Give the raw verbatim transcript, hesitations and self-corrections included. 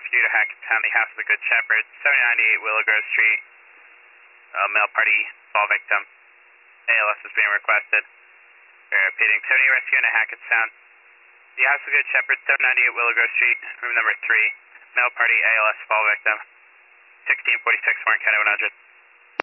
rescue to Hackettstown, the House of the Good Shepherd, seven ninety-eight Willow Grove Street. Uh, male party, fall victim. A L S is being requested. We're repeating, seventy rescue into Hackettstown. The House of the Good Shepherd, seven ninety-eight Willow Grove Street, room number three. Male party, A L S, fall victim. sixteen forty-six, Warren County one hundred.